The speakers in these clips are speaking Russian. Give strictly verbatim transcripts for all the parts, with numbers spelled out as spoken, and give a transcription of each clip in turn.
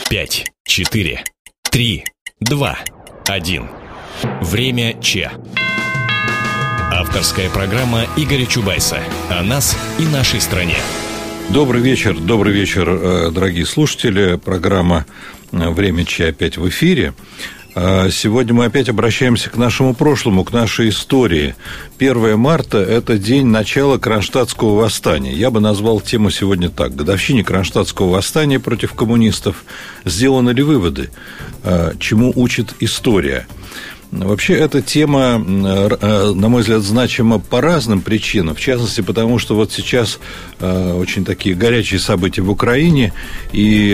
пять, четыре, три, два, один. Время Че. Авторская программа Игоря Чубайса о нас и нашей стране. Добрый вечер, добрый вечер, дорогие слушатели. Программа «Время Че» опять в эфире. Сегодня мы опять обращаемся к нашему прошлому, к нашей истории. первое марта – это день начала Кронштадтского восстания. Я бы назвал тему сегодня так. Годовщине Кронштадтского восстания против коммунистов. Сделаны ли выводы? Чему учит история? Вообще, эта тема, на мой взгляд, значима по разным причинам. В частности, потому что вот сейчас очень такие горячие события в Украине, и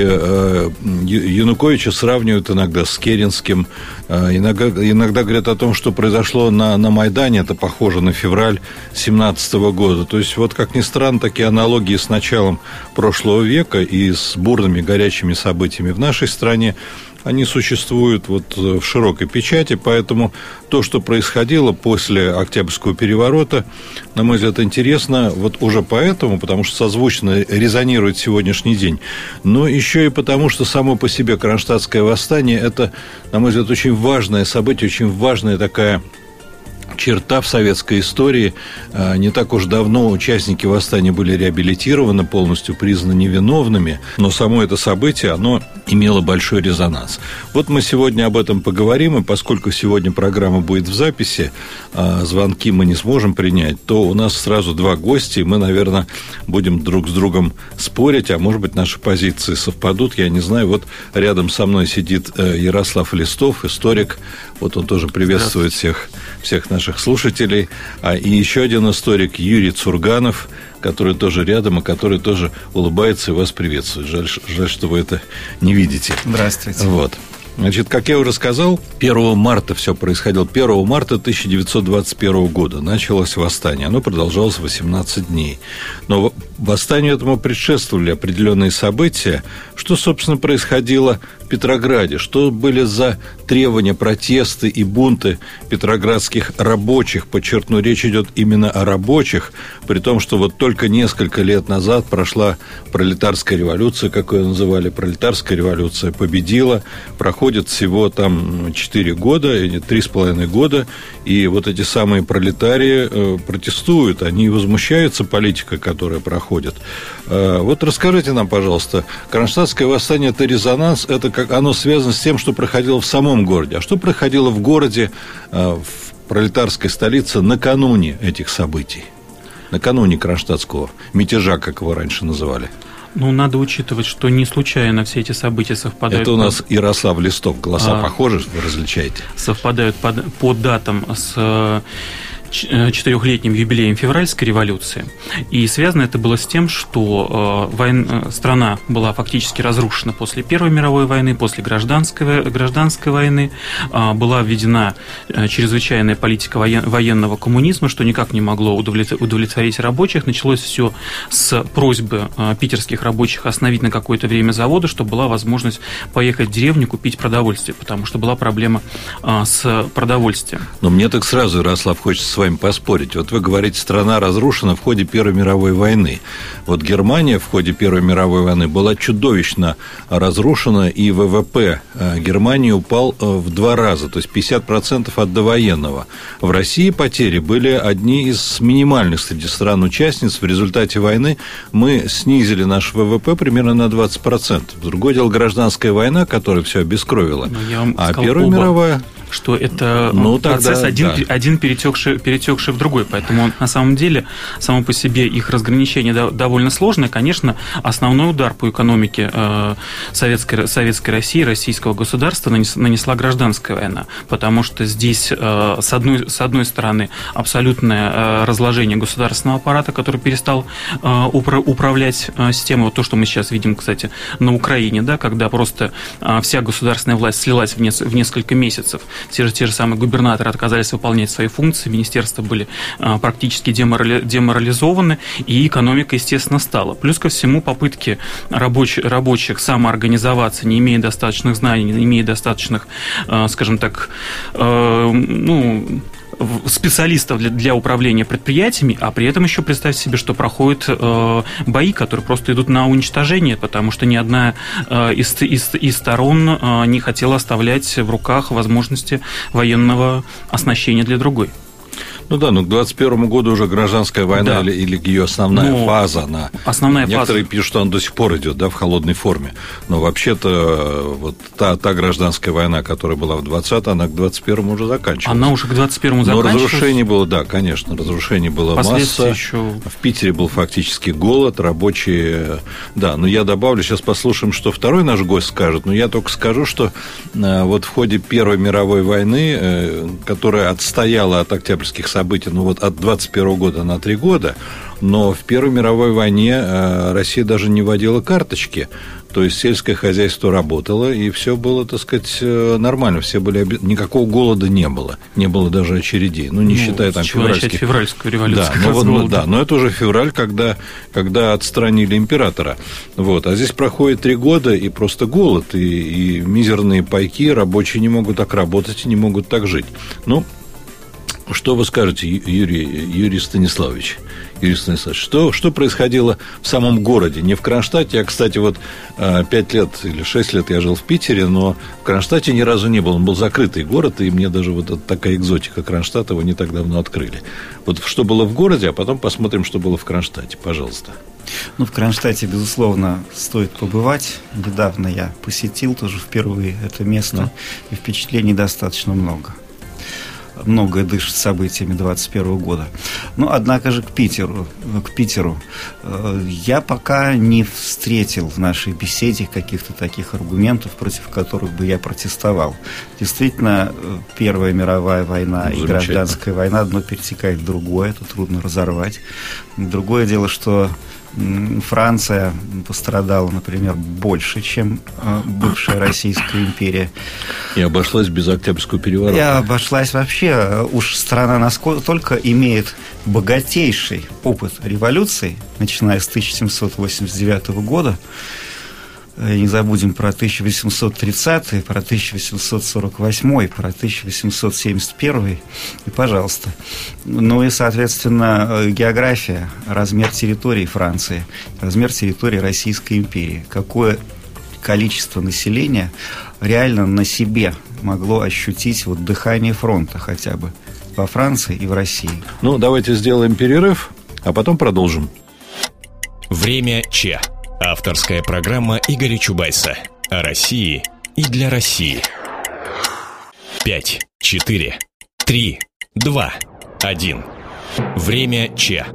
Януковича сравнивают иногда с Керенским. Иногда, иногда говорят о том, что произошло на, на Майдане, это похоже на февраль семнадцатого года. То есть, вот, как ни странно, такие аналогии с началом прошлого века и с бурными горячими событиями в нашей стране, они существуют вот в широкой печати, поэтому то, что происходило после Октябрьского переворота, на мой взгляд, интересно вот уже поэтому, потому что созвучно резонирует сегодняшний день, но еще и потому, что само по себе Кронштадтское восстание – это, на мой взгляд, очень важное событие, очень важная такая черта в советской истории. Не так уж давно участники восстания были реабилитированы, полностью признаны невиновными, но само это событие, оно имело большой резонанс. Вот мы сегодня об этом поговорим, и поскольку сегодня программа будет в записи, звонки мы не сможем принять, то у нас сразу два гостя, и мы, наверное, будем друг с другом спорить, а может быть, наши позиции совпадут, я не знаю. Вот рядом со мной сидит Ярослав Листов, историк, вот он тоже приветствует всех, всех наших слушателей, а и еще один историк Юрий Цурганов, который тоже рядом, и который тоже улыбается и вас приветствует. Жаль, жаль, что вы это не видите. Здравствуйте. Вот. Значит, как я уже сказал, первого марта все происходило. первого марта тысяча девятьсот двадцать первого года началось восстание. Оно продолжалось восемнадцать дней. Но восстанию этому предшествовали определенные события. Что, собственно, происходило в Петрограде? Что были за требования, протесты и бунты петроградских рабочих? Подчеркну, речь идет именно о рабочих, при том, что вот только несколько лет назад прошла пролетарская революция, как ее называли, пролетарская революция победила, проходит всего там четыре года, или три с половиной года, и вот эти самые пролетарии протестуют, они возмущаются политикой, которая проходит. Вот расскажите нам, пожалуйста, Кронштадтское восстание – это резонанс, это как оно связано с тем, что проходило в самом городе. А что происходило в городе, в пролетарской столице накануне этих событий? Накануне Кронштадтского мятежа, как его раньше называли. Ну, надо учитывать, что не случайно все эти события совпадают. Это у нас по... Ярослав Листов. Голоса а... похожи, вы различаете? Совпадают по, по датам с четырехлетним юбилеем февральской революции. И связано это было с тем, что война, страна была фактически разрушена после Первой мировой войны, после гражданской, гражданской войны. Была введена чрезвычайная политика воен, военного коммунизма, что никак не могло удовлетворить рабочих. Началось все с просьбы питерских рабочих остановить на какое-то время заводы, чтобы была возможность поехать в деревню, купить продовольствие, потому что была проблема с продовольствием. Но мне так сразу, Ярослав, хочется с вами поспорить. Вот вы говорите, страна разрушена в ходе Первой мировой войны. Вот Германия в ходе Первой мировой войны была чудовищно разрушена, и ВВП Германии упал в два раза, то есть пятьдесят процентов от довоенного. В России потери были одни из минимальных среди стран-участниц. В результате войны мы снизили наш ВВП примерно на двадцать процентов. Другое дело гражданская война, которая все обескровила. А Первая оба. мировая... что это ну, процесс тогда, один, да. один перетекший, перетекший в другой. Поэтому на самом деле само по себе их разграничение довольно сложное. Конечно, основной удар по экономике советской, советской России, российского государства нанесла гражданская война. Потому что здесь, с одной, с одной стороны, абсолютное разложение государственного аппарата, который перестал управлять системой. Вот то, что мы сейчас видим, кстати, на Украине, да, когда просто вся государственная власть слилась в несколько месяцев. Те же, те же самые губернаторы отказались выполнять свои функции, министерства были а, практически деморали, деморализованы, и экономика, естественно, стала. Плюс ко всему попытки рабоч, рабочих самоорганизоваться, не имея достаточных знаний, не имея достаточных, а, скажем так, а, ну... специалистов для, для управления предприятиями, а при этом еще представьте себе, что проходят э, бои, которые просто идут на уничтожение, потому что ни одна э, из, из, из сторон э, не хотела оставлять в руках возможности военного оснащения для другой. Ну да, но к двадцать первому году уже гражданская война, да. или, или ее основная но фаза, она... Основная Некоторые фаза. пишут, что она до сих пор идет, да, в холодной форме. Но вообще-то вот та, та гражданская война, которая была в двадцатом, она к двадцать первому уже заканчивалась. Она уже к двадцать первому заканчивалась. Но разрушений было, да, конечно, разрушений было масса. Еще... В Питере был фактически голод, рабочие... Да, но я добавлю, сейчас послушаем, что второй наш гость скажет, но я только скажу, что вот в ходе Первой мировой войны, которая отстояла от октябрьских событий, ну вот от двадцать первого года на три года, но в Первой мировой войне Россия даже не вводила карточки, то есть сельское хозяйство работало, и все было, так сказать, нормально, все были, никакого голода не было, не было даже очередей, ну не ну, считая там февральских... февральскую революцию. Да, но, вот, да, но это уже февраль, когда, когда отстранили императора, вот, а здесь проходит три года, и просто голод, и, и мизерные пайки, рабочие не могут так работать, не могут так жить. Ну, что вы скажете, Юрий, Юрий Станиславович? Юрий Станиславович, что, что происходило в самом городе? Не в Кронштадте. Я, кстати, вот пять лет или шесть лет я жил в Питере, но в Кронштадте ни разу не был. Он был закрытый город, и мне даже вот такая экзотика Кронштадта, его не так давно открыли. Вот что было в городе, а потом посмотрим, что было в Кронштадте. Пожалуйста. Ну, в Кронштадте, безусловно, стоит побывать. Недавно я посетил тоже впервые это место, ну. и впечатлений достаточно много. Многое дышит событиями двадцать первого года. Но, однако же, к Питеру, к Питеру я пока не встретил в нашей беседе каких-то таких аргументов, против которых бы я протестовал. Действительно, Первая мировая война и гражданская война одно перетекает в другое, это трудно разорвать. Другое дело, что Франция пострадала, например, больше, чем бывшая Российская империя. И обошлась без Октябрьского переворота. И обошлась вообще. Уж страна настолько имеет богатейший опыт революции, начиная с тысяча семьсот восемьдесят девятого года. Не забудем про тысяча восемьсот тридцатый, про тысяча восемьсот сорок восьмой, про тысяча восемьсот семьдесят первый. И, пожалуйста. Ну и, соответственно, география, размер территории Франции, размер территории Российской империи. Какое количество населения реально на себе могло ощутить вот дыхание фронта хотя бы во Франции и в России. Ну, давайте сделаем перерыв, а потом продолжим. Время Че. Авторская программа Игоря Чубайса о России и для России. Пять, четыре, три, два, один. Время Че.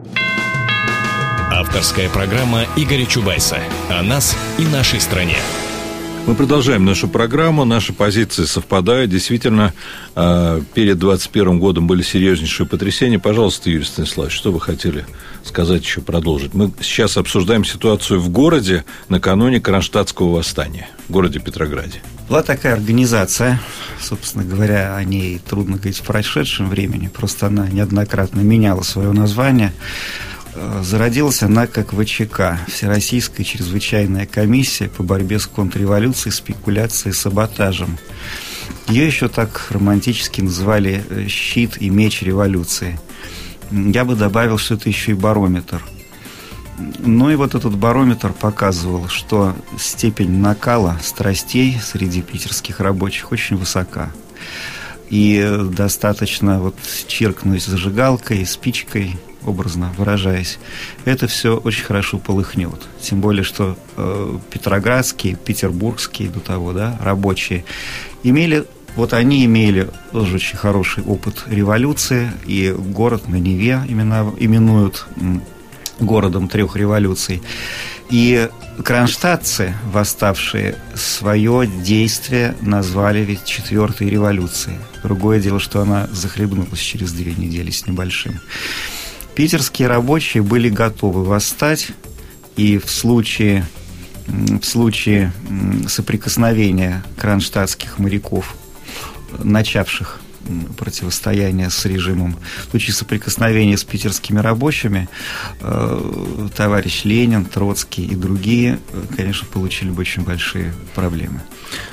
Авторская программа Игоря Чубайса о нас и нашей стране. Мы продолжаем нашу программу, наши позиции совпадают. Действительно, перед двадцать первым годом были серьезнейшие потрясения. Пожалуйста, Юрий Станиславович, что вы хотели сказать, еще продолжить? Мы сейчас обсуждаем ситуацию в городе накануне Кронштадтского восстания, в городе Петрограде. Была такая организация, собственно говоря, о ней трудно говорить в прошедшем времени, просто она неоднократно меняла свое название. Зародилась она как ВЧК, Всероссийская чрезвычайная комиссия по борьбе с контрреволюцией, спекуляцией, саботажем. Ее еще так романтически называли «щит и меч революции». Я бы добавил, что это еще и барометр. Ну и вот этот барометр показывал, что степень накала страстей среди питерских рабочих очень высока. И достаточно вот чиркнуть зажигалкой, спичкой, образно выражаясь, это все очень хорошо полыхнет. Тем более, что э, петроградские, петербургские до того, да, рабочие имели, вот они имели тоже очень хороший опыт революции, и город на Неве именно, именуют м, городом трех революций. И кронштадтцы, восставшие, свое действие назвали ведь четвертой революцией. Другое дело, что она захлебнулась через две недели с небольшим. Питерские рабочие были готовы восстать, и в случае, в случае соприкосновения кронштадтских моряков, начавших противостояние с режимом, в случае соприкосновения с питерскими рабочими, товарищ Ленин, Троцкий и другие, конечно, получили бы очень большие проблемы.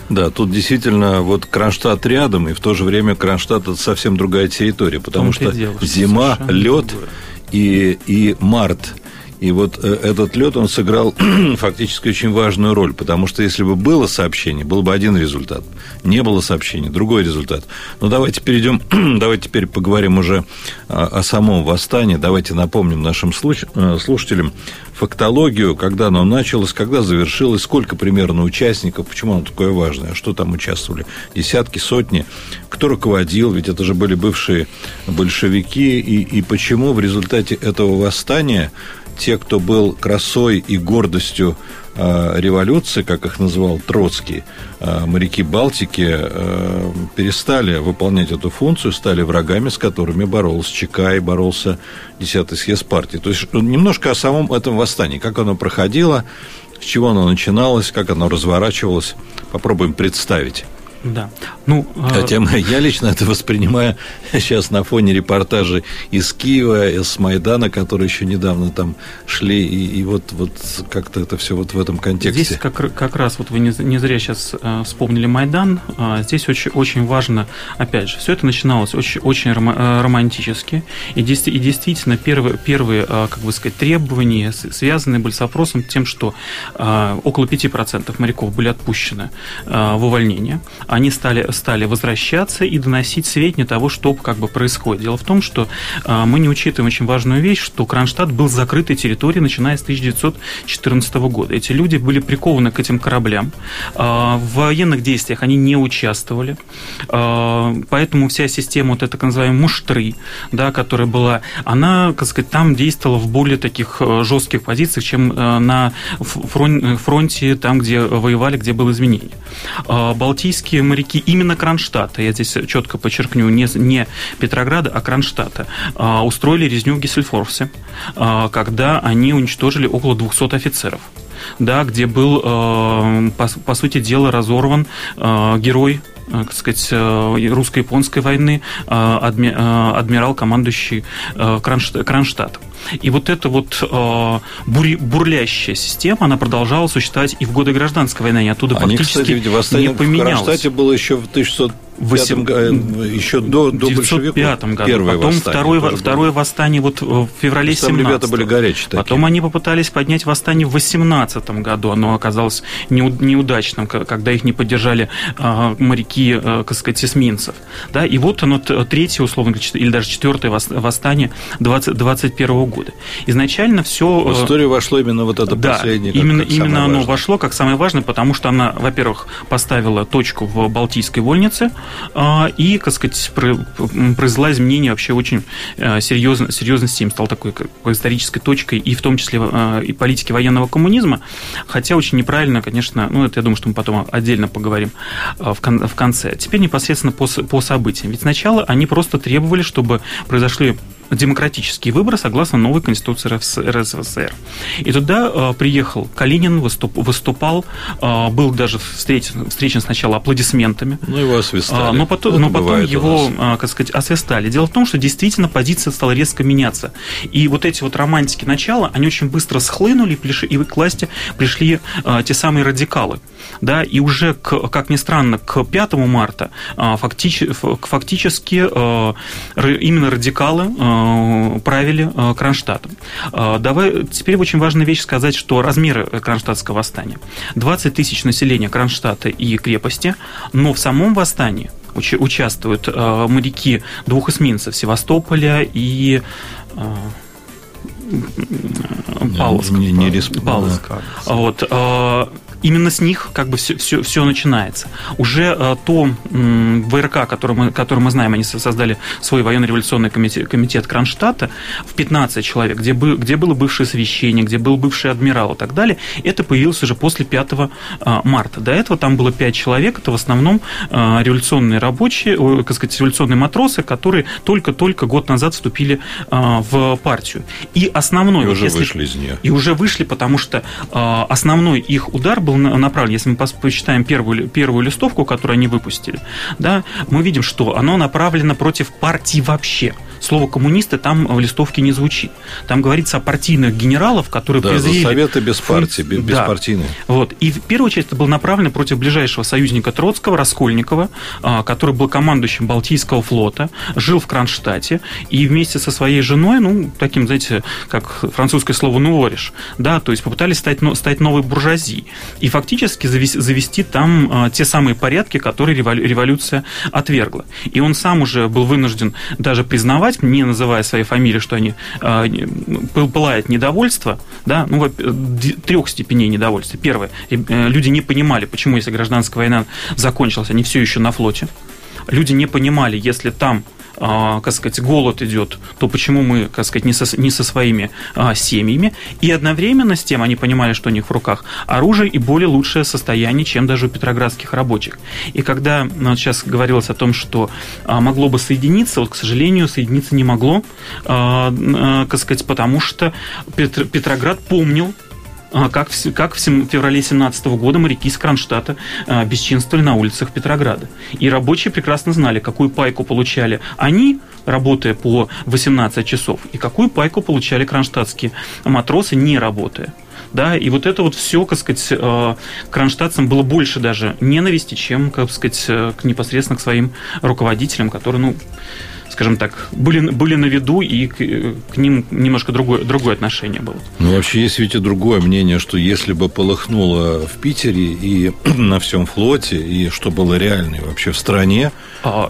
Да, тут действительно вот Кронштадт рядом, и в то же время Кронштадт – это совсем другая территория, потому что дело, зима, лед и, и март. И вот этот лед, он сыграл фактически очень важную роль, потому что если бы было сообщение, был бы один результат. Не было сообщения, другой результат. Но давайте перейдем, давайте теперь поговорим уже о, о самом восстании. Давайте напомним нашим слушателям фактологию, когда оно началось, когда завершилось, сколько примерно участников, почему оно такое важное, что там участвовали, десятки, сотни, кто руководил, ведь это же были бывшие большевики, и, и почему в результате этого восстания те, кто был красой и гордостью э, революции, как их называл Троцкий, э, моряки Балтики, э, перестали выполнять эту функцию, стали врагами, с которыми боролся ЧК и боролся десятый съезд партии. То есть немножко о самом этом восстании, как оно проходило, с чего оно начиналось, как оно разворачивалось, попробуем представить. Да. Ну, Хотя э... я лично это воспринимаю сейчас на фоне репортажей из Киева, из Майдана, которые еще недавно там шли, и, и вот, вот как-то это все вот в этом контексте. Здесь как, как раз вот вы не, не зря сейчас э, вспомнили Майдан. Э, здесь очень, очень важно, опять же, все это начиналось очень, очень романтически, и, и действительно первые, первые э, как бы сказать, требования связаны были с вопросом тем, что э, около пяти процентов моряков были отпущены э, в увольнение. Они стали, стали возвращаться и доносить сведения того, что как бы происходит. Дело в том, что э, мы не учитываем очень важную вещь, что Кронштадт был закрытой территорией, начиная с тысяча девятьсот четырнадцатого года. Эти люди были прикованы к этим кораблям. Э, в военных действиях они не участвовали. Э, поэтому вся система, вот эта, так называемая, муштры, да, которая была, она, так сказать, там действовала в более таких жестких позициях, чем э, на фронте, там, где воевали, где было изменение. Э, Балтийские моряки именно Кронштадта, я здесь четко подчеркну, не, не Петрограда, а Кронштадта, устроили резню в Гессельфорсе, когда они уничтожили около двухсот офицеров. Да, где был, по, по сути дела, разорван герой, так сказать, русско-японской войны, адмирал, командующий Кронштадтом. И вот эта вот бур, бурлящая система, она продолжала существовать и в годы гражданской войны, и оттуда Они, фактически кстати, ведь восстание не поменялось. В Кронштадте было еще в тысяча девятьсот пятом году, еще до, до большевиков. В девятьсот пятом году. Первое Потом восстание, второе, второе восстание вот в феврале семнадцатого. Там ребята были горячие такие. Потом они попытались поднять восстание в восемнадцатом году. Оно оказалось неудачным, когда их не поддержали моряки, так сказать, эсминцев. Да, и вот оно третье, условно, или даже четвертое восстание двадцать первого года. Изначально все... В историю вошло именно вот это да, последнее. Именно, как именно оно важное. вошло как самое важное, потому что она, во-первых, поставила точку в Балтийской вольнице и, так сказать, произвела изменения вообще очень серьезно, серьезности им, стал такой как, исторической точкой, и в том числе и политики военного коммунизма, хотя очень неправильно, конечно, ну, это я думаю, что мы потом отдельно поговорим в конце. Теперь непосредственно по, по событиям. Ведь сначала они просто требовали, чтобы произошли демократический выбор согласно новой конституции эр эс эс эр. И туда э, приехал Калинин, выступ, выступал, э, был даже встречен, встречен сначала аплодисментами. Ну, его освистали. Э, но потом, но потом его, э, как сказать, освистали. Дело в том, что действительно позиция стала резко меняться. И вот эти вот романтики начала, они очень быстро схлынули, и к власти пришли э, те самые радикалы. Да, и уже, к, как ни странно, к пятому марта э, фактически, фактически э, именно радикалы э, правили Кронштадтом. Давай, теперь очень важная вещь сказать, что размеры Кронштадтского восстания. двадцать тысяч населения Кронштадта и крепости, но в самом восстании уч- участвуют моряки двух эсминцев Севастополя и Павловск. Не, не, не Павловск. Вот. Именно с них как бы все, все, все начинается. Уже э, то м, вэ эр ка, который мы, который мы знаем, они создали свой военно-революционный комитет, комитет Кронштадта в пятнадцать человек, где, бы, где было бывшее священник, где был бывший адмирал и так далее. Это появилось уже после пятого марта. До этого там было пять человек. Это в основном э, революционные рабочие, о, как сказать, революционные матросы, которые только-только год назад вступили э, в партию. И основной... И уже если, вышли из нее. И уже вышли, потому что э, основной их удар был направлен, если мы посчитаем первую, первую листовку, которую они выпустили, да, мы видим, что оно направлено против партии вообще. слово «коммунисты» там в листовке не звучит. Там говорится о партийных генералов, которые да, презрели... Да, советы без партии, без да. партийные. Вот. И в первую очередь это было направлено против ближайшего союзника Троцкого, Раскольникова, который был командующим Балтийского флота, жил в Кронштадте, и вместе со своей женой, ну, таким, знаете, как французское слово «нувориш», да, то есть попытались стать, стать новой буржуазией и фактически завести, завести там а, те самые порядки, которые революция отвергла. И он сам уже был вынужден даже признавать, не называя своей фамилии, что они а, пылает недовольство, да, ну, трех степеней недовольства. Первое, люди не понимали, почему, если гражданская война закончилась, они все еще на флоте. Люди не понимали, если там, а, как сказать, голод идет, то почему мы, как сказать, не со, не со своими а, семьями. И одновременно с тем они понимали, что у них в руках оружие и более лучшее состояние, чем даже у петроградских рабочих. И когда ну, вот сейчас говорилось о том, что а, могло бы соединиться, вот, к сожалению, соединиться не могло, а, а, как сказать, потому что Петр, Петроград помнил, Как в, как в феврале семнадцатого года моряки из Кронштадта а, бесчинствовали на улицах Петрограда. И рабочие прекрасно знали, какую пайку получали они, работая по восемнадцать часов, и какую пайку получали кронштадтские матросы, не работая. Да, и вот это вот все, как сказать, к кронштадтцам было больше даже ненависти, чем, как сказать, к, непосредственно к своим руководителям, которые, ну, скажем так, были, были на виду, и к, к ним немножко другое, другое отношение было. Ну, вообще, есть ведь и другое мнение, что если бы полыхнуло в Питере и на всем флоте, и что было реально вообще в стране, а...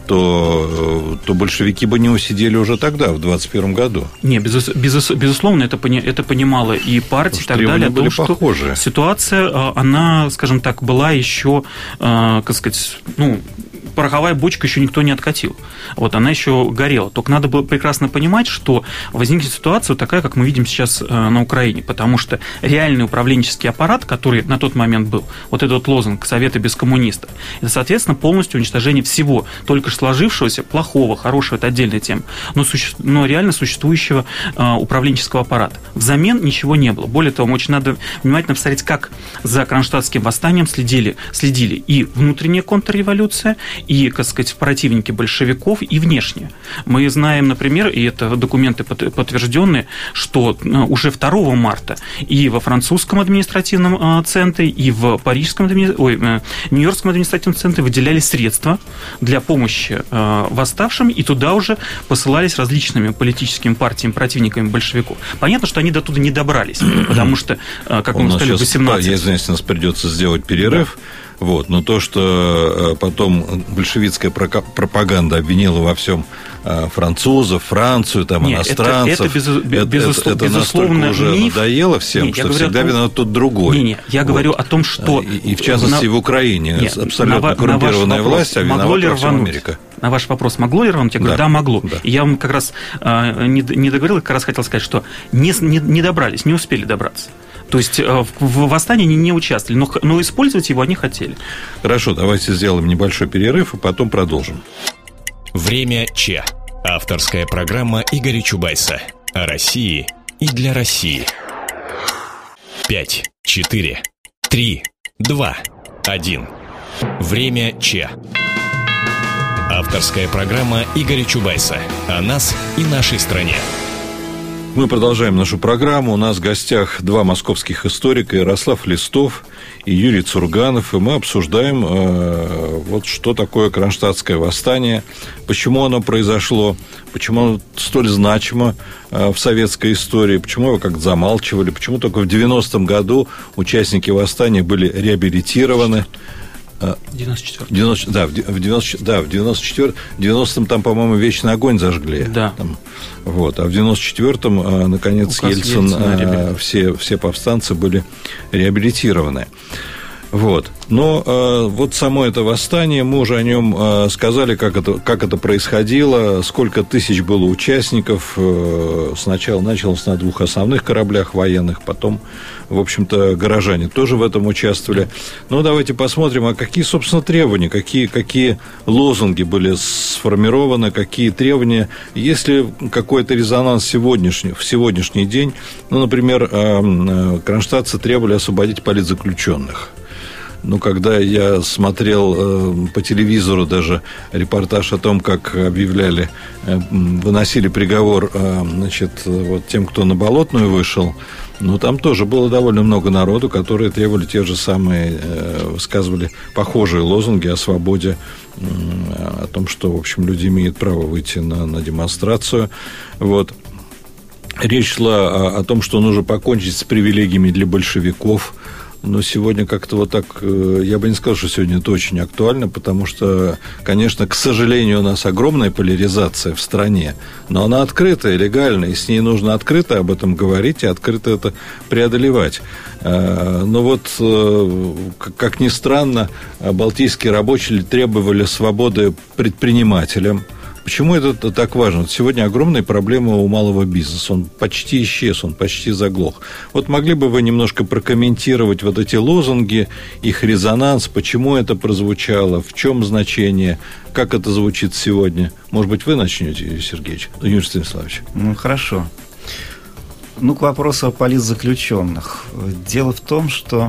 то, то большевики бы не усидели уже тогда, в двадцать первом году. Не, безус, безус, безусловно, это, пони, это понимала и партия, и так далее. Были том, похожие. Что ситуация, она, скажем так, была еще, как сказать, ну, пороховая бочка еще никто не откатил. Вот она еще горела. Только надо было прекрасно понимать, что возникнет ситуация такая, как мы видим сейчас на Украине, потому что реальный управленческий аппарат, который на тот момент был, вот этот лозунг «Советы без коммунистов», это, соответственно, полностью уничтожение всего только что сложившегося, плохого, хорошего, это отдельная тема, но, суще... но реально существующего управленческого аппарата. Взамен ничего не было. Более того, очень надо внимательно посмотреть, как за кронштадтским восстанием следили, следили и внутренняя контрреволюция, и, так сказать, противники большевиков, и внешне. Мы знаем, например, и это документы подтвержденные, что уже второго марта и во французском административном центре, и в парижском, ой, нью-йоркском административном центре выделяли средства для помощи восставшим, и туда уже посылались различными политическими партиями, противниками большевиков. Понятно, что они до туда не добрались, потому что, как мы сказали, восемнадцать... Я извиняюсь, нас придется сделать перерыв. Да. Вот. Но то, что потом большевистская пропаганда обвинила во всем французов, Францию, там, Нет, иностранцев, это, это, без, без, это, безуслов, это безусловно уже миф. Надоело всем, Нет, что всегда том... виноват тот другой. Не, не, я вот. говорю о том, что... И, и в частности, на... в Украине Нет, абсолютно на, коррумпированная на власть, а виновата во всем Америка. На ваш вопрос, могло ли рвануть? Я говорю, да, да могло. Да. И я вам как раз э, не, не договорил, как раз хотел сказать, что не, не, не добрались, не успели добраться. То есть в восстании они не участвовали, но, но использовать его они хотели. Хорошо, давайте сделаем небольшой перерыв, и потом продолжим. Время Че. Авторская программа Игоря Чубайса о России и для России. Пять, четыре, три, два, один. Время Че. Авторская программа Игоря Чубайса о нас и нашей стране. Мы продолжаем нашу программу. У нас в гостях два московских историка: Ярослав Листов и Юрий Цурганов. И мы обсуждаем, э, вот что такое Кронштадтское восстание, почему оно произошло, почему оно столь значимо э, в советской истории, почему его как-то замалчивали, почему только в девяностом году участники восстания были реабилитированы. девяносто четвёртый. девяносто, да, в девяносто, да, в девяносто четвёртом, в девяностом там, по-моему, вечный огонь зажгли. Да. Там, вот, а в девяносто четвёртом, наконец, Указ Ельцин, Ельцина, все, все повстанцы были реабилитированы. Вот. Но э, вот само это восстание, мы уже о нем э, сказали, как это, как это происходило, сколько тысяч было участников. Э, сначала началось на двух основных кораблях военных, потом, в общем-то, горожане тоже в этом участвовали. Но давайте посмотрим, а какие, собственно, требования, какие, какие лозунги были сформированы, какие требования. Есть ли какой-то резонанс сегодняшний, в сегодняшний день? Ну, например, э, кронштадтцы требовали освободить политзаключенных. Ну, когда я смотрел э, по телевизору даже репортаж о том, как объявляли, э, выносили приговор, э, значит, вот тем, кто на Болотную вышел, ну, там тоже было довольно много народу, которые требовали те же самые, э, высказывали похожие лозунги о свободе, э, о том, что, в общем, люди имеют право выйти на, на демонстрацию. Вот. Речь шла о, о том, что нужно покончить с привилегиями для большевиков. Но сегодня как-то вот так, я бы не сказал, что сегодня это очень актуально, потому что, конечно, к сожалению, у нас огромная поляризация в стране, но она открытая, легальная, и с ней нужно открыто об этом говорить и открыто это преодолевать. Но вот, как ни странно, балтийские рабочие требовали свободы предпринимателям. Почему это так важно? Сегодня огромная проблема у малого бизнеса. Он почти исчез, он почти заглох. Вот могли бы вы немножко прокомментировать вот эти лозунги, их резонанс, почему это прозвучало, в чем значение, как это звучит сегодня? Может быть, вы начнете, Юрий Сергеевич? Юрий Станиславович. Ну, хорошо. Ну, к вопросу о политзаключенных. Дело в том, что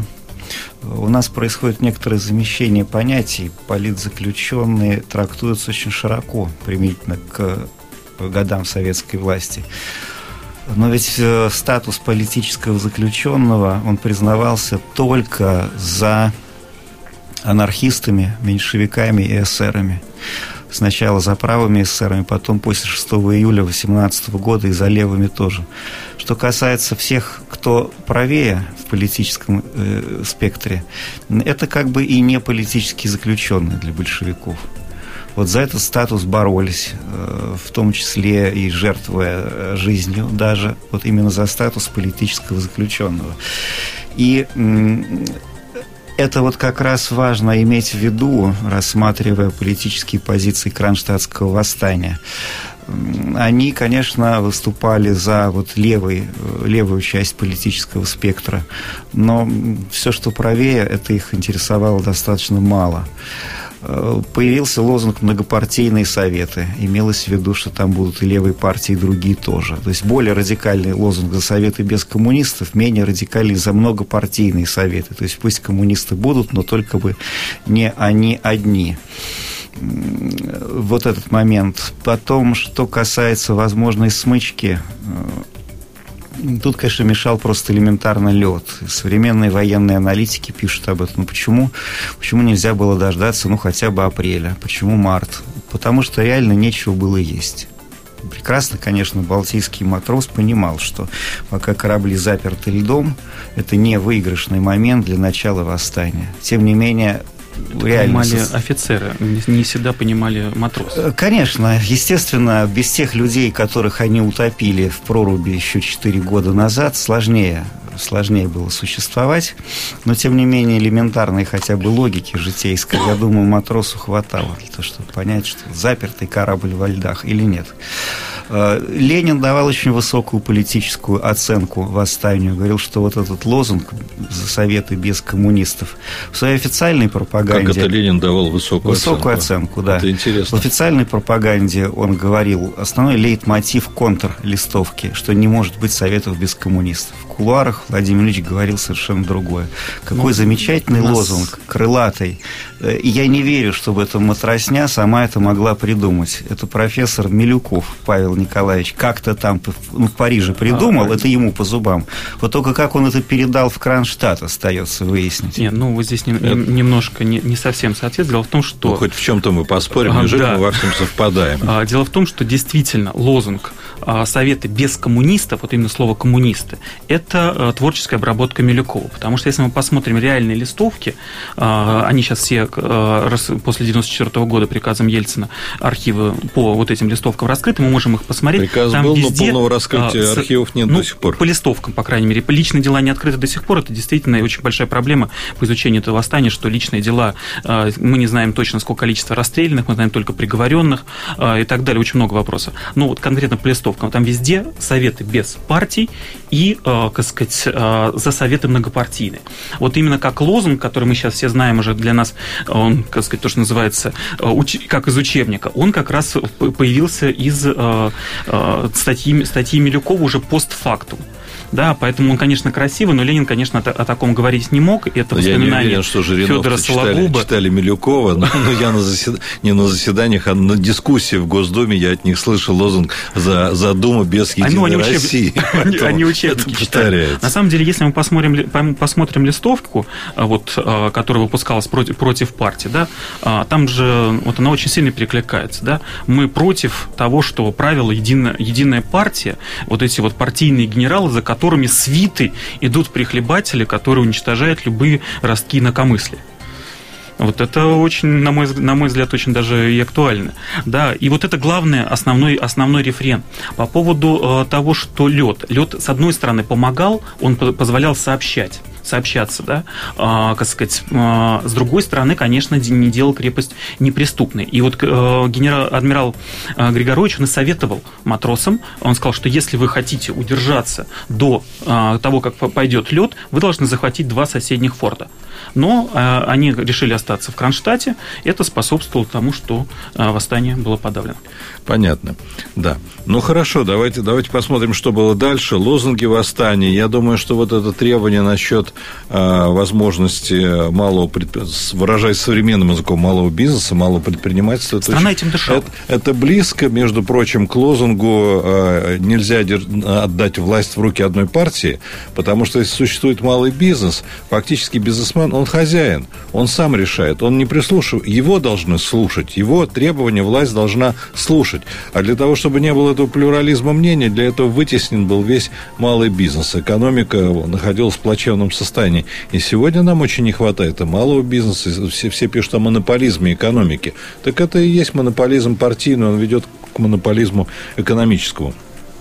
у нас происходит некоторое замещение понятий. Политзаключенные трактуются очень широко применительно к годам советской власти. Но ведь статус политического заключенного, он признавался только за анархистами, меньшевиками и эсерами. Сначала за правыми эсерами, потом после шестого июля восемнадцатого года и за левыми тоже. Что касается всех, кто правее в политическом э, спектре, это как бы и не политические заключенные для большевиков. Вот за этот статус боролись, э, в том числе и жертвуя жизнью даже, вот именно за статус политического заключенного. И э, это вот как раз важно иметь в виду, рассматривая политические позиции кронштадтского восстания. Они, конечно, выступали за вот левый, левую часть политического спектра, но все, что правее, это их интересовало достаточно мало. Появился лозунг «многопартийные советы». Имелось в виду, что там будут и левые партии, и другие тоже. То есть более радикальный лозунг «за советы без коммунистов», менее радикальный «за многопартийные советы». То есть пусть коммунисты будут, но только бы не они одни. Вот этот момент. Потом, что касается возможной смычки, тут, конечно, мешал просто элементарно лед. Современные военные аналитики пишут об этом. Ну, почему, почему нельзя было дождаться, ну, хотя бы апреля? Почему март? Потому что реально нечего было есть. Прекрасно, конечно, балтийский матрос понимал, что пока корабли заперты льдом, это не выигрышный момент для начала восстания. Тем не менее, реально... Понимали офицеры, не всегда понимали матросы. Конечно, естественно, без тех людей, которых они утопили в проруби еще четыре года назад, сложнее, сложнее было существовать. Но, тем не менее, элементарной хотя бы логики житейской, я думаю, матросу хватало для того, чтобы понять, что запертый корабль во льдах или нет. Ленин давал очень высокую политическую оценку восстанию. Говорил, что вот этот лозунг «за советы без коммунистов» в своей официальной пропаганде... Как это Ленин давал высокую, высокую оценку? оценку, да. Это интересно. В официальной пропаганде он говорил, основной лейтмотив контрлистовки, что не может быть советов без коммунистов. В кулуарах Владимир Ильич говорил совершенно другое. Какой ну, замечательный нас... лозунг, крылатый. И я не верю, чтобы эта матросня сама это могла придумать. Это профессор Милюков Павел Николаевич как-то там ну, в Париже придумал, а, это ему по зубам. Вот только как он это передал в Кронштадт, остается выяснить. Нет, ну, вот здесь не, это... немножко не, не совсем соответствует. Дело в том, что... Ну, хоть в чем-то мы поспорим, а, неужели да. мы во всем совпадаем? А, дело в том, что действительно лозунг а, «советы без коммунистов», вот именно слово «коммунисты», это а, творческая обработка Милюкова. Потому что если мы посмотрим реальные листовки, а, они сейчас все а, раз, после девяносто четвёртого года приказом Ельцина архивы по вот этим листовкам раскрыты, мы можем их посмотреть. Приказ там был, везде, но полного раскрытия а, архивов нет ну, до сих пор. По листовкам, по крайней мере. Личные дела не открыты до сих пор. Это действительно очень большая проблема по изучению этого восстания, что личные дела, а, мы не знаем точно, сколько количество расстрелянных, мы знаем только приговоренных а, и так далее. Очень много вопросов. Но вот конкретно по листовкам, там везде советы без партий и, а, так сказать, а, за советы многопартийные. Вот именно как лозунг, который мы сейчас все знаем уже для нас, он, так сказать, то, что называется, уч... как из учебника, он как раз появился из а, а, статьи, статьи Милюкова уже постфактум. Да, поэтому он, конечно, красивый, но Ленин, конечно, о, о таком говорить не мог. Это воспоминание я не уверен, что Федора Сологуба. Читали, читали Милюкова, но, но я на засед... не на заседаниях, а на дискуссии в Госдуме я от них слышал лозунг «За, за Думу без единой ну, они России». Учеб... Они, они учебники читали. На самом деле, если мы посмотрим, посмотрим листовку, вот, которая выпускалась против, против партии, да, там же вот она очень сильно перекликается. Да? Мы против того, что правила единая, единая партия, вот эти вот партийные генералы, за которыми свиты идут прихлебатели, которые уничтожают любые ростки инакомыслия. Вот это очень, на мой, на мой взгляд, очень даже и актуально. Да, и вот это главное, основной, основной рефрен. По поводу э, того, что лед. Лед, с одной стороны, помогал, он позволял сообщать. сообщаться, да, а, как сказать, а, с другой стороны, конечно, не делал крепость неприступной. И вот а, генерал-адмирал Григорович насоветовал матросам, он сказал, что если вы хотите удержаться до а, того, как пойдет лед, вы должны захватить два соседних форта. Но а, они решили остаться в Кронштадте, это способствовало тому, что а, восстание было подавлено. Понятно, да. Ну, хорошо, давайте, давайте посмотрим, что было дальше. Лозунги восстания. Я думаю, что вот это требование насчет а, возможности малого, выражаясь современным языком, малого бизнеса, малого предпринимательства. Страна этим дышала. Это, это близко, между прочим, к лозунгу а, «нельзя отдать власть в руки одной партии», потому что если существует малый бизнес, фактически бизнесмен, он хозяин, он сам решает, он не прислушивается, его должны слушать, его требования власть должна слушать. А для того, чтобы не было этого плюрализма мнений, для этого вытеснен был весь малый бизнес. Экономика находилась в плачевном состоянии. И сегодня нам очень не хватает и малого бизнеса. Все, все пишут о монополизме экономики. Так это и есть монополизм партийный, он ведет к монополизму экономическому.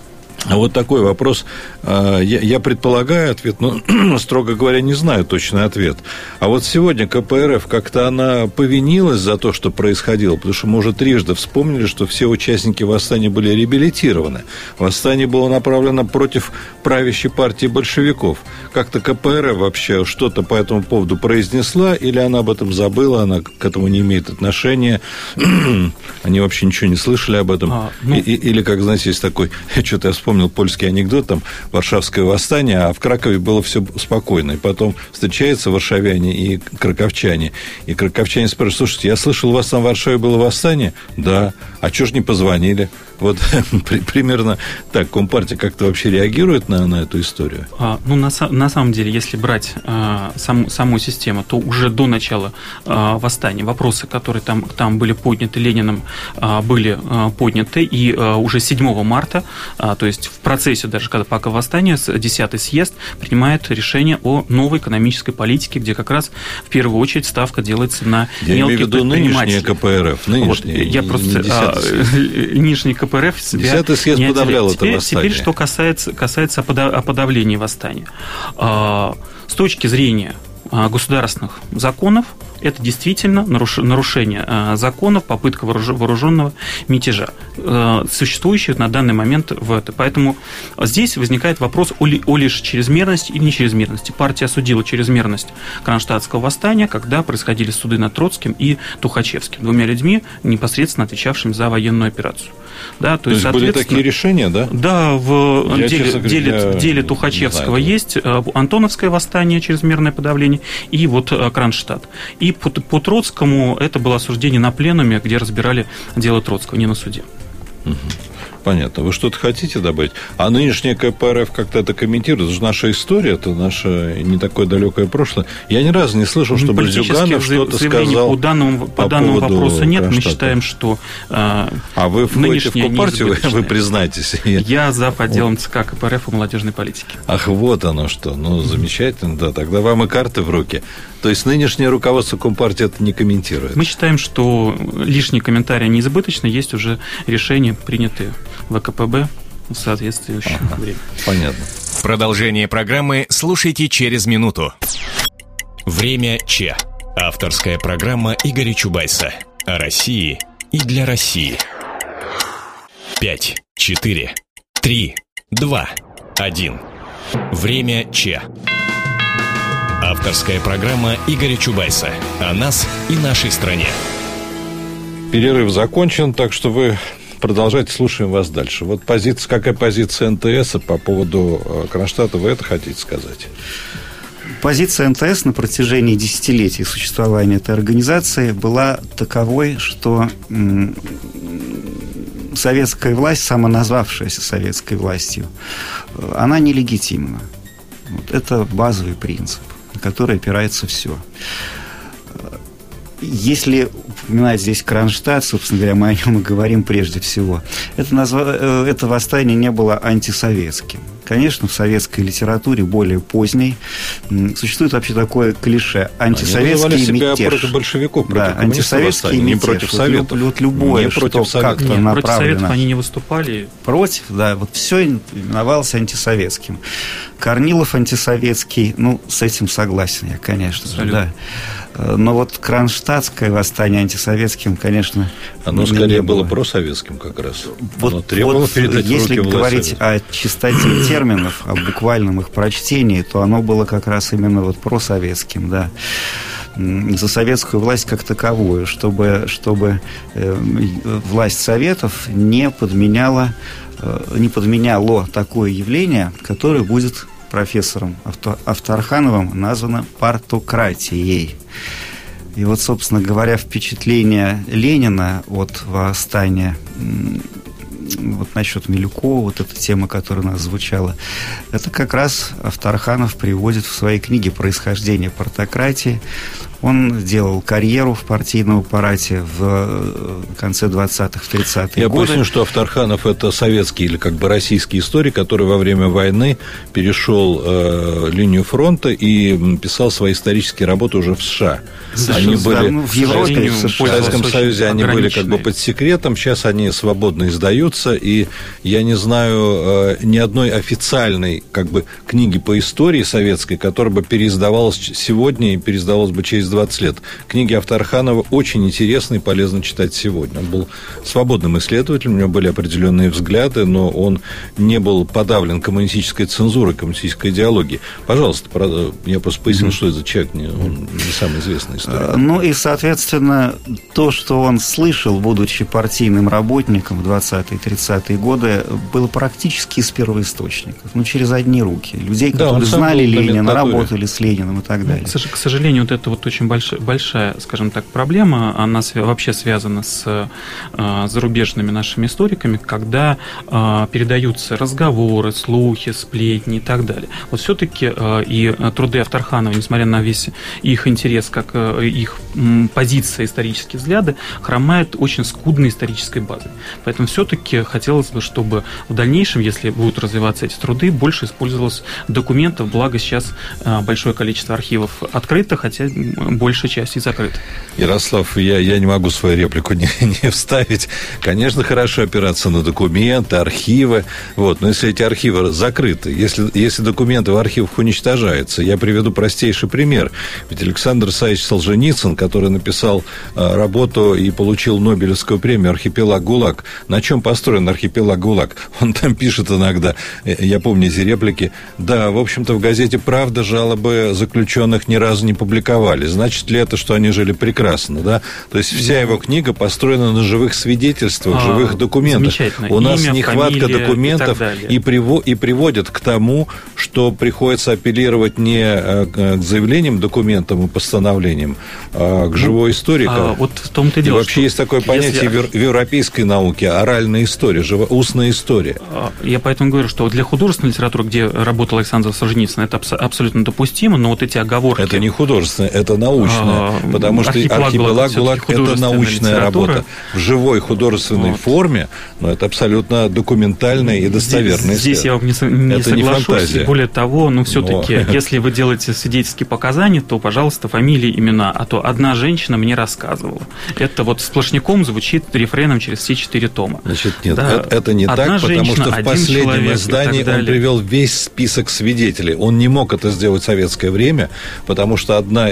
А вот такой вопрос, я, я предполагаю ответ, но, строго говоря, не знаю точный ответ. А вот сегодня ка пэ эр эф как-то она повинилась за то, что происходило, потому что мы уже трижды вспомнили, что все участники восстания были реабилитированы. Восстание было направлено против правящей партии большевиков. Как-то ка пэ эр эф вообще что-то по этому поводу произнесла, или она об этом забыла, она к этому не имеет отношения, они вообще ничего не слышали об этом. А, ну... и, или, как, знаете, есть такой, что-то я вспомнил, Вспомнил польский анекдот, там Варшавское восстание, а в Кракове было все спокойно. И потом встречаются варшавяне и краковчане. И краковчане спрашивают: слушайте, я слышал, у вас там в Варшаве было восстание? Да. А чего ж не позвонили? Вот примерно так Компартия как-то вообще реагирует на, на эту историю? А, ну, на, на самом деле, если брать а, саму, саму систему, то уже до начала а, восстания вопросы, которые там, там были подняты Лениным, а, были а, подняты, и а, уже седьмого марта, а, то есть в процессе даже, когда пока восстание, десятый съезд принимает решение о новой экономической политике, где как раз в первую очередь ставка делается на я мелких предпринимателей. Я имею в виду нынешнее ка пэ эр эф. Нынешнее, вот, я не, просто... Не а, нынешний ка пэ эр эф себя десятый съезд не подавлял это теперь, восстание. Теперь, что касается, касается о подавлении восстания. С точки зрения государственных законов, это действительно нарушение законов, попытка вооруженного мятежа, существующих на данный момент в это. Поэтому здесь возникает вопрос о, ли, о лишь чрезмерности или не чрезмерности. Партия осудила чрезмерность Кронштадтского восстания, когда происходили суды над Троцким и Тухачевским, двумя людьми, непосредственно отвечавшими за военную операцию. Да, то, то есть, есть были такие решения, да? Да, в я, деле, честно, деле, я... деле Тухачевского есть Антоновское восстание, чрезмерное подавление, и вот Кронштадт. И по, по Троцкому это было осуждение на пленуме, где разбирали дело Троцкого, не на суде. Угу. Понятно. Вы что-то хотите добавить? А нынешняя ка пэ эр эф как-то это комментирует? Это же наша история, это наше не такое далекое прошлое. Я ни разу не слышал, что Бальзюганов что-то сказал по данному, по по данному вопросу нет. Кронштадта. Мы считаем, что э, А вы входите в Компартию, вы, вы признаетесь? Я зав. Отделом ЦК ка пэ эр эф и молодежной политики. Ах, вот оно что. Ну, замечательно, да. Тогда вам и карты в руки. То есть нынешнее руководство Компартии это не комментирует? Мы считаем, что лишние комментарии неизбыточны, есть уже решения, принятые в ка пэ бэ в соответствующее ага, время. Понятно. Продолжение программы слушайте через минуту. Время Че. Авторская программа Игоря Чубайса. О России и для России. Пять, четыре, три, два, один. Время Че. Авторская программа Игоря Чубайса. О нас и нашей стране. Перерыв закончен, так что вы продолжайте, слушаем вас дальше. Вот позиция, какая позиция эн тэ эс по поводу Кронштадта, вы это хотите сказать? Позиция эн тэ эс на протяжении десятилетий существования этой организации была таковой, что советская власть, самоназвавшаяся советской властью, она нелегитимна. Вот это базовый принцип, на который опирается все. Если упоминать здесь Кронштадт, собственно говоря, мы о нем и говорим прежде всего, это, назва... это восстание не было антисоветским. Конечно, в советской литературе более поздней существует вообще такое клише антисоветский себя мятеж. Против большевиков, против да, антисоветский мятеж. Не против Советов. Вот, вот любое, не что против как-то Нет, направлено. Против Советов они не выступали. Против, да, вот все именовалось антисоветским. Корнилов антисоветский, ну, с этим согласен я, конечно же, да. Но вот кронштадтское восстание антисоветским, конечно, оно скорее было. было просоветским как раз. Вот, оно требовало вот передать если в руки говорить о чистоте терминов, о буквальном их прочтении, то оно было как раз именно вот просоветским, да. За советскую власть как таковую, чтобы, чтобы э, власть Советов не подменяла, э, не подменяло такое явление, которое будет профессором Авторхановым названо партократией. И вот, собственно говоря, впечатление Ленина от восстания, вот насчет Милюкова, вот эта тема, которая у нас звучала, это как раз Авторханов приводит в своей книге «Происхождение партократии». Он делал карьеру в партийном аппарате в конце двадцатых, в тридцатые Я годы. поясню, что Авторханов – это советский или как бы российский историк, который во время войны перешел э, линию фронта и писал свои исторические работы уже в США. Они да, были ну, в Европе, в, в Советском Союзе они были как бы под секретом, сейчас они свободно издаются, и я не знаю э, ни одной официальной как бы книги по истории советской, которая бы переиздавалась сегодня и переиздавалась бы через двадцать лет. Книги Авторханова очень интересны и полезно читать сегодня. Он был свободным исследователем, у него были определенные взгляды, но он не был подавлен коммунистической цензурой, коммунистической идеологией. Пожалуйста, я просто пояснил, mm-hmm. что это за человек, он не самый известный историк. Ну и, соответственно, то, что он слышал, будучи партийным работником в двадцатые-тридцатые годы, было практически из первоисточников, ну, через одни руки. Людей, которые да, знали Ленина, работали с Лениным и так далее. К сожалению, вот это вот очень большая, большая, скажем так, проблема, она вообще связана с э, зарубежными нашими историками, когда э, передаются разговоры, слухи, сплетни и так далее. Вот все-таки э, и труды Авторханова, несмотря на весь их интерес, как э, их м, позиция, исторические взгляды, хромает очень скудной исторической базой. Поэтому все-таки хотелось бы, чтобы в дальнейшем, если будут развиваться эти труды, больше использовалось документов, благо сейчас э, большое количество архивов открыто, хотя большая часть и закрыта. Ярослав, я, я не могу свою реплику не, не вставить. Конечно, хорошо опираться на документы, архивы, вот, но если эти архивы закрыты, если, если документы в архивах уничтожаются, я приведу простейший пример. Ведь Александр Исаевич Солженицын, который написал а, работу и получил Нобелевскую премию «Архипелаг ГУЛАГ», на чем построен архипелаг ГУЛАГ? Он там пишет иногда, я помню эти реплики, да, в общем-то, в газете «Правда» жалобы заключенных ни разу не публиковали. Значит ли это, что они жили прекрасно, да? То есть вся его книга построена на живых свидетельствах, а, живых документах. У нас Имя, нехватка фамилия, документов и, и, приво, и приводит к тому, что приходится апеллировать не к заявлениям, документам и постановлениям, а к живой истории. А, вот в том-то и дело. И вообще есть такое понятие если... в европейской науке оральная история, живо, устная история. Я поэтому говорю, что для художественной литературы, где работал Александр Солженицын, это абсолютно допустимо, но вот эти оговорки... Это не художественное, это научное, а, потому что архипелаг ГУЛАГ – это научная работа в живой художественной вот. форме, но это абсолютно документальная и достоверная Здесь, здесь я вам не, не это соглашусь. Не фантазия. Более того, ну, все-таки, но... если вы делаете свидетельские показания, то, пожалуйста, фамилии, имена. А то одна женщина мне рассказывала. Это вот сплошняком звучит рефреном через все четыре тома. Значит, нет, да. это, это не одна так, потому женщина, что в последнем издании он привел весь список свидетелей. Он не мог это сделать в советское время, потому что одна из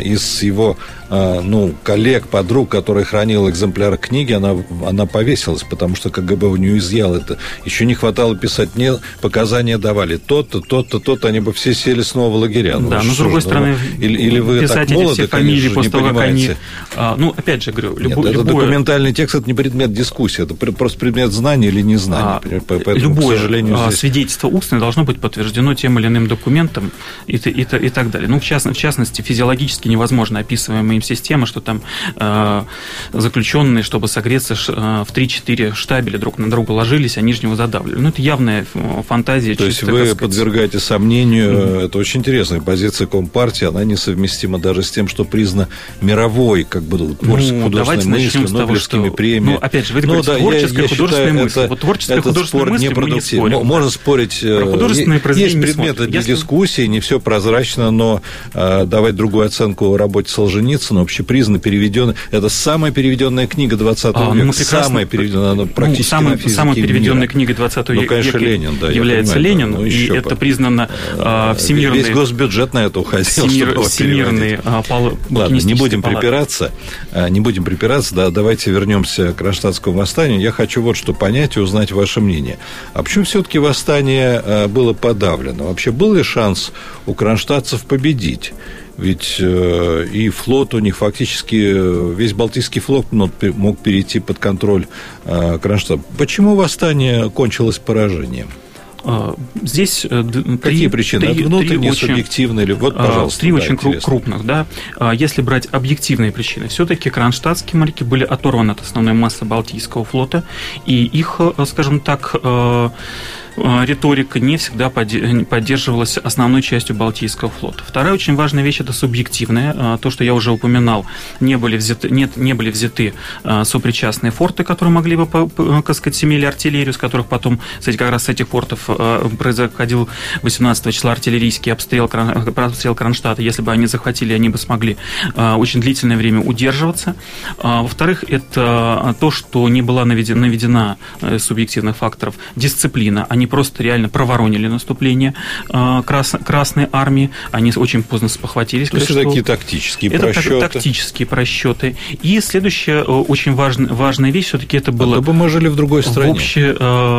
его ну, коллег, подруг, который хранил экземпляр книги, она, она повесилась, потому что КГБ у нее изъял это. Еще не хватало писать, мне показания давали то-то, то-то, то-то, они бы все сели снова в лагеря. Ну, да, но с другой же, стороны, ну, или, или вы так молоды, конечно, после не того, понимаете. Они, а, ну, опять же, говорю, любо, Нет, это любое... документальный текст, это не предмет дискуссии, это просто предмет знания или незнания. А, Поэтому, любое к сожалению, здесь... свидетельство устное должно быть подтверждено тем или иным документом и, и, и, и так далее. Ну, в, част, в частности, физиологически невозможно описываемая им система, что там э, заключенные, чтобы согреться, э, в три-четыре штабеля друг на друга ложились, а нижнего задавливали. Ну, это явная фантазия. То чисто, есть вы сказать... подвергаете сомнению, mm-hmm. это очень интересная позиция Компартии, она несовместима даже с тем, что признана мировой, как бы, творческой, ну, художественной мыслью, Нобелевскими премиями. Ну, опять же, вы ну, говорите, да, творческая я, я художественная считаю, мысль. Это, вот творческая художественная мысль мы не спорим. Можно спорить. Про художественные произведения есть предметы для Если... дискуссии, не все прозрачно, но э, давать другую оценку работе Солженицына, общепризнанно переведенная. Это самая переведенная книга двадцатого а, века. Ну, самая переведенная, она практически ну, самая, на физике самая переведенная мира. книга двадцатого ну, конечно, века Ленин, да, является понимаю, Ленин, ну, и это по... признано э, всемирный... Весь госбюджет на это уходил, всемир... чтобы всемирный а, пал... Ладно, не будем палат. припираться, не будем припираться, да, давайте вернемся к Кронштадтскому восстанию. Я хочу вот что понять и узнать ваше мнение. А почему все-таки восстание было подавлено? Вообще был ли шанс у кронштадтцев победить? Ведь э, и флот у них фактически, весь Балтийский флот мог перейти под контроль э, Кронштадта. Почему восстание кончилось поражением? Здесь какие три, причины? Три, внутренние, три субъективные? Или... Вот, пожалуйста. Три да, очень интересно. крупных. Да. Если брать объективные причины, все-таки кронштадтские моряки были оторваны от основной массы Балтийского флота, и их, скажем так, риторика не всегда поддерживалась основной частью Балтийского флота. Вторая очень важная вещь – это субъективная. То, что я уже упоминал, не были взяты, нет, не были взяты сопричастные форты, которые могли бы, так сказать, имели артиллерию, с которых потом, кстати, как раз с этих фортов происходил восемнадцатого числа артиллерийский обстрел, обстрел Кронштадта. Если бы они захватили, они бы смогли очень длительное время удерживаться. Во-вторых, это то, что не была наведена, наведена субъективных факторов дисциплина. Они просто реально проворонили наступление Крас... Красной армии. Они очень поздно спохватились. То есть это такие тактические это просчеты. Это тактические просчеты. И следующая очень важная, важная вещь, все-таки это было... А то бы мы жили в другой стране. В общей,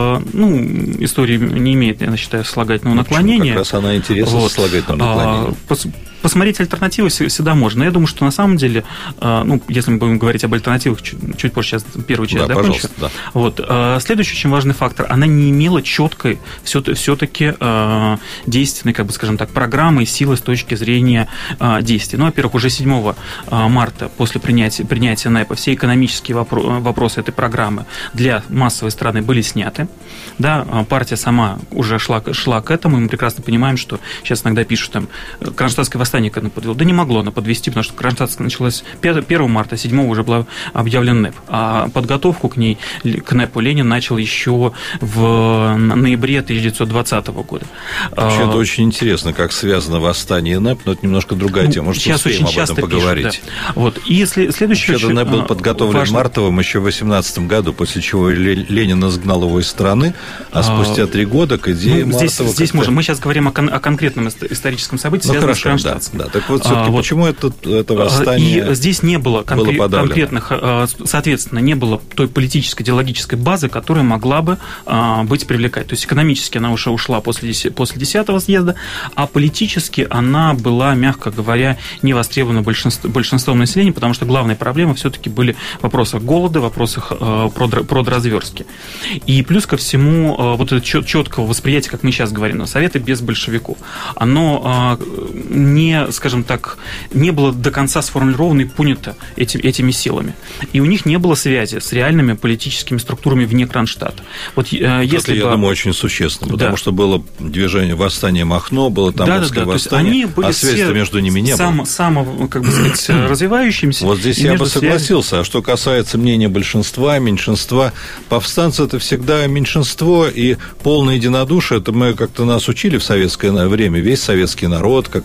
ну, история не имеет, я считаю, слагательного ну, наклонения. Как раз она интересна вот. Слагательного наклонения. Посмотреть альтернативы всегда можно. Я думаю, что на самом деле, ну, если мы будем говорить об альтернативах, чуть, чуть позже, сейчас первую часть да, закончу. Да. Вот. Следующий очень важный фактор. Она не имела четкой все-таки действенной, как бы, скажем так, программы и силы с точки зрения действий. Ну, во-первых, уже седьмого марта после принятия, принятия НЭПа все экономические вопросы этой программы для массовой страны были сняты. Да, партия сама уже шла, шла к этому, и мы прекрасно понимаем, что сейчас иногда пишут, там, Кронштадтское восстание к этому подвело. Да не могло оно подвести, потому что Кронштадтское началось первого марта, седьмого уже был объявлен НЭП. А подготовку к ней, к НЭПу Ленин начал еще в ноябре тысяча девятьсот двадцатого года. Вообще, а, это очень интересно, как связано восстание и НЭП, но это немножко другая ну, тема. Может, сейчас успеем очень об этом поговорить. Пишут, да. Вот. И если, следующий Вообще, НЭП был подготовлен важный... Мартовым еще в восемнадцатом году, после чего Ленин изгнал его из страны, а спустя три года к идее ну, Мартова... Здесь, здесь можно. Мы сейчас говорим о, кон- о конкретном историческом событии, ну, связанном хорошо, с Кронштадтом. Да, да. Так вот, все-таки а, почему вот, это, это восстание и здесь не было, конкрет, было конкретных, соответственно, не было той политической, идеологической базы, которая могла бы быть привлекательной. То есть экономически она уже ушла после, после десятого съезда, а политически она была, мягко говоря, не востребована большинством, большинством населения, потому что главные проблемы все-таки были в вопросах голода, в вопросах продразверстки. И плюс ко всему, вот это четкого восприятия, как мы сейчас говорим, на Советы без большевиков, оно не, скажем так, не было до конца сформулировано и понято эти, этими силами. И у них не было связи с реальными политическими структурами вне Кронштадта. Вот, если это, бы... я думаю, очень существенно, потому да. что было движение восстание Махно, было Тамбовское да, да, да. восстание, а связи между ними не сам, было. Само, как бы сказать, развивающимся. Вот здесь я бы согласился. Связь... А что касается мнения большинства, меньшинства, повстанцы – это всегда меньшинство, и полное единодушие, это мы как-то нас учили в советское время, весь советский народ, как один человек,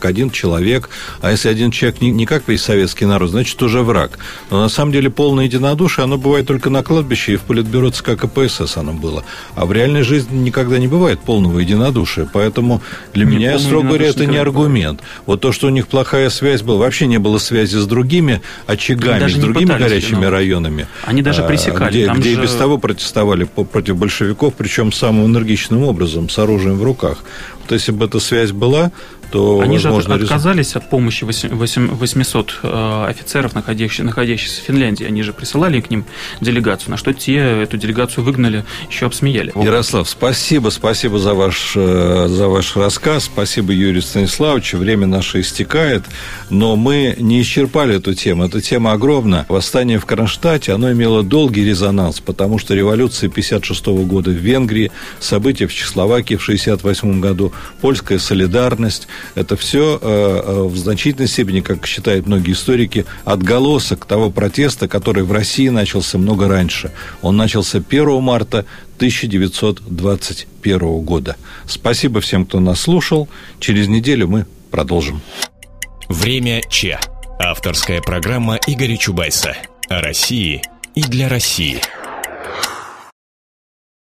человек. А если один человек не, не как весь советский народ, значит, уже враг. Но на самом деле полное единодушие, оно бывает только на кладбище, и в Политбюро ЦК КПСС оно было. А в реальной жизни никогда не бывает полного единодушия. Поэтому для не, меня, строго говоря, это не аргумент. Вот то, что у них плохая связь была, вообще не было связи с другими очагами, с другими горячими районами. Они даже пресекали. Где, Там где же... и без того протестовали против большевиков, причем самым энергичным образом, с оружием в руках. Вот если бы эта связь была, то, они возможно, же отказались от помощи восьмисот офицеров, находящихся, находящихся в Финляндии. Они же присылали к ним делегацию, на что те эту делегацию выгнали, еще обсмеяли. Ярослав, спасибо, спасибо за ваш, за ваш рассказ, спасибо, Юрий Станиславович. Время наше истекает, но мы не исчерпали эту тему. Эта тема огромна. Восстание в Кронштадте, оно имело долгий резонанс, потому что революция пятьдесят шестого года в Венгрии, события в Чехословакии в шестьдесят восьмом году, польская солидарность, это все э, в значительной степени, как считают многие историки, отголосок того протеста, который в России начался много раньше. Он начался первого марта тысяча девятьсот двадцать первого года. Спасибо всем, кто нас слушал. Через неделю мы продолжим. Время Ч. Авторская программа Игоря Чубайса о России и для России.